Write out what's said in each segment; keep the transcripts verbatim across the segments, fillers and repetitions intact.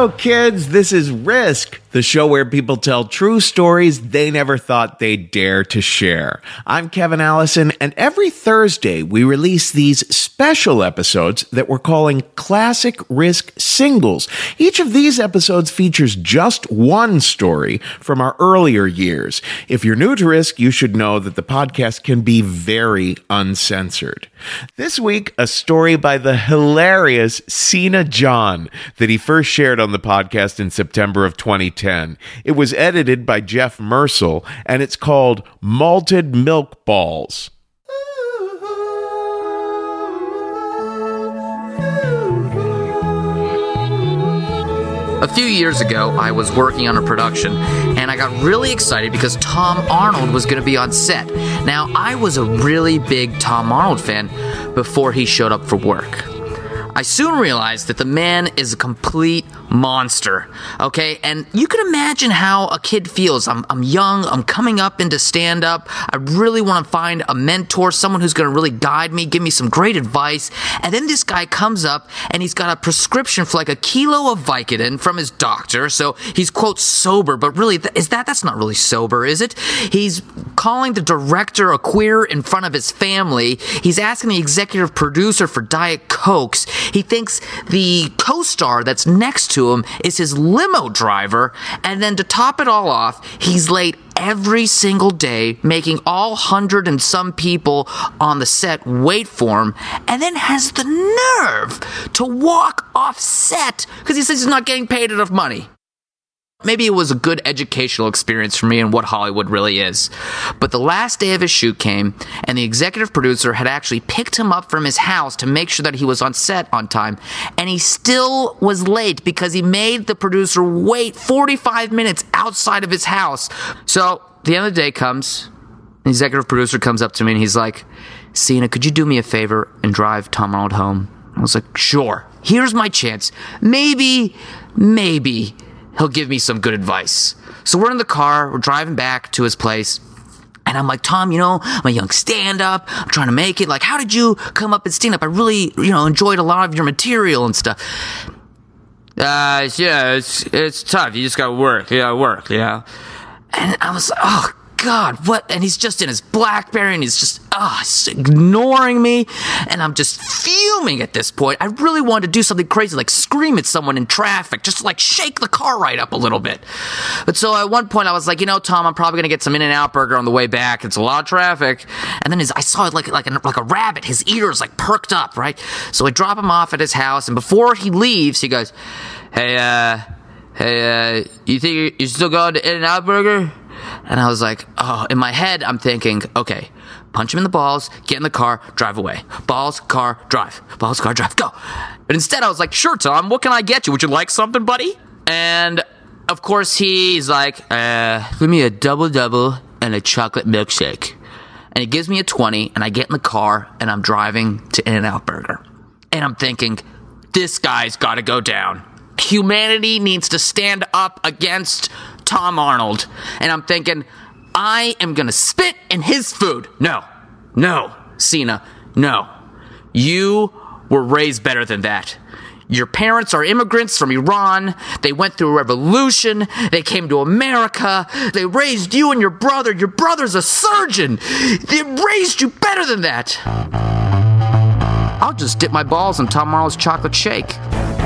Hello, kids. This is Risk, the show where people tell true stories they never thought they'd dare to share. I'm Kevin Allison, and every Thursday we release these special episodes that we're calling Classic Risk Singles. Each of these episodes features just one story from our earlier years. If you're new to Risk, you should know that the podcast can be very uncensored. This week, a story by the hilarious Cena John that he first shared on the podcast in September of twenty ten. It was edited by Jeff Mersel, and it's called Malted Milk Balls. A few years ago, I was working on a production, and I got really excited because Tom Arnold was going to be on set. Now, I was a really big Tom Arnold fan before he showed up for work. I soon realized that the man is a complete monster, okay? And you can imagine how a kid feels. I'm, I'm young, I'm coming up into stand-up, I really want to find a mentor, someone who's going to really guide me, give me some great advice, and then this guy comes up, and he's got a prescription for like a kilo of Vicodin from his doctor, so he's, quote, sober, but really, is that, that's not really sober, is it? He's calling the director a queer in front of his family, he's asking the executive producer for Diet Cokes, he thinks the co-star that's next to him is his limo driver, and then to top it all off, he's late every single day, making all hundred and some people on the set wait for him, and then has the nerve to walk off set because he says he's not getting paid enough money. Maybe it was a good educational experience for me and what Hollywood really is. But the last day of his shoot came, and the executive producer had actually picked him up from his house to make sure that he was on set on time. And he still was late because he made the producer wait forty-five minutes outside of his house. So the end of the day comes, the executive producer comes up to me and he's like, Cena, could you do me a favor and drive Tom Arnold home? I was like, sure. Here's my chance. Maybe, maybe... he'll give me some good advice. So we're in the car, we're driving back to his place, and I'm like, Tom, you know, I'm a young stand-up, I'm trying to make it, like, how did you come up and stand-up? I really, you know, enjoyed a lot of your material and stuff. Uh, yeah, it's, it's tough, you just gotta work, you gotta work, you know? And I was like, oh, God, what? And he's just in his BlackBerry, and he's just, ah, oh, ignoring me, and I'm just fuming at this point. I really wanted to do something crazy, like scream at someone in traffic, just like shake the car right up a little bit. But so at one point, I was like, you know, Tom, I'm probably gonna get some In-N-Out burger on the way back. It's a lot of traffic. And then his, I saw it like like a, like a rabbit. His ears like perked up, right? So I drop him off at his house, and before he leaves, he goes, "Hey, uh, hey, uh, you think you're, you're still going to In-N-Out burger?" And I was like, oh, in my head, I'm thinking, okay, punch him in the balls, get in the car, drive away. Balls, car, drive. Balls, car, drive, go. But instead, I was like, sure, Tom, what can I get you? Would you like something, buddy? And, of course, he's like, uh, give me a double-double and a chocolate milkshake. And he gives me a twenty, and I get in the car, and I'm driving to In-N-Out Burger. And I'm thinking, this guy's got to go down. Humanity needs to stand up against Tom Arnold. And I'm thinking, I am gonna spit in his food. No, no, Cena, no. You were raised better than that. Your parents are immigrants from Iran. They went through a revolution. They came to America. They raised you and your brother. Your brother's a surgeon. They raised you better than that. I'll just dip my balls in Tom Arnold's chocolate shake.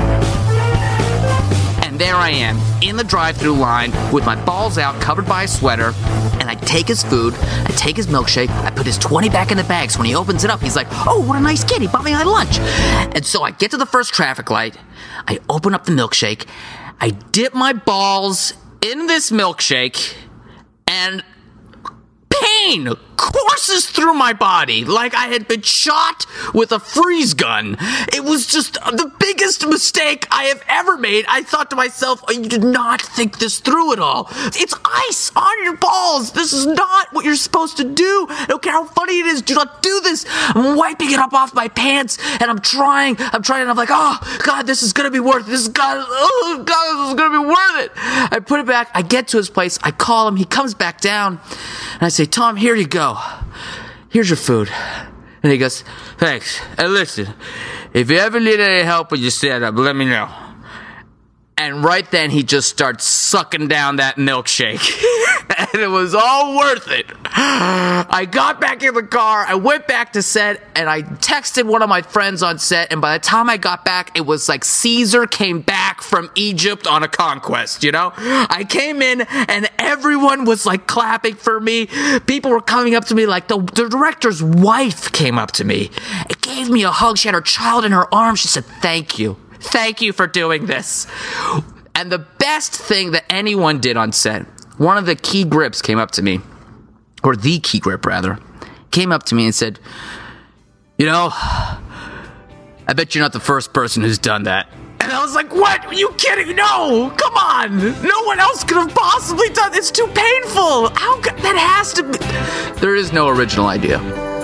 There I am, in the drive-thru line, with my balls out, covered by a sweater, and I take his food, I take his milkshake, I put his twenty back in the bag, so when he opens it up, he's like, oh, what a nice kid, he bought me my lunch. And so I get to the first traffic light, I open up the milkshake, I dip my balls in this milkshake, and pain courses through my body like I had been shot with a freeze gun. It was just the biggest mistake I have ever made. I thought to myself, oh, you did not think this through at all. It's ice on your balls. This is not what you're supposed to do. I don't care how funny it is. Do not do this. I'm wiping it up off my pants, and I'm trying. I'm trying, and I'm like, oh, God, this is going to be worth it. This is God, oh, God, this is going to be worth it. I put it back. I get to his place. I call him. He comes back down, and I say, Tom, here you go. Here's your food. And he goes, thanks. And listen, if you ever need any help with your stand-up, let me know. And right then, he just starts sucking down that milkshake. And it was all worth it. I got back in the car, I went back to set, and I texted one of my friends on set, and by the time I got back, it was like Caesar came back from Egypt on a conquest, you know? I came in, and everyone was like clapping for me. People were coming up to me, like the, the director's wife came up to me. It gave me a hug. She had her child in her arms. She said, thank you. Thank you for doing this. And the best thing that anyone did on set, one of the key grips came up to me, or the key grip rather, came up to me and said, you know, I bet you're not the first person who's done that. And I was like, what? Are you kidding? No, come on. No one else could have possibly done this. It's too painful. How could, that has to be. There is no original idea.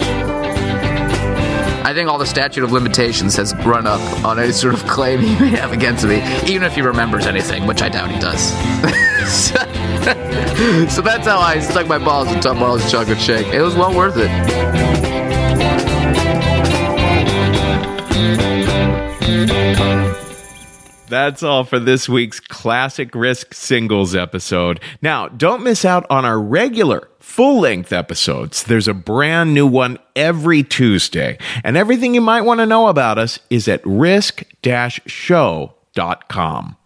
I think all the statute of limitations has run up on any sort of claim he may have against me, even if he remembers anything, which I doubt he does. so, so that's how I stuck my balls in Tom Arnold's chocolate shake. It was well worth it. That's all for this week's Classic Risk Singles episode. Now, don't miss out on our regular full-length episodes. There's a brand new one every Tuesday, and everything you might want to know about us is at risk dash show dot com.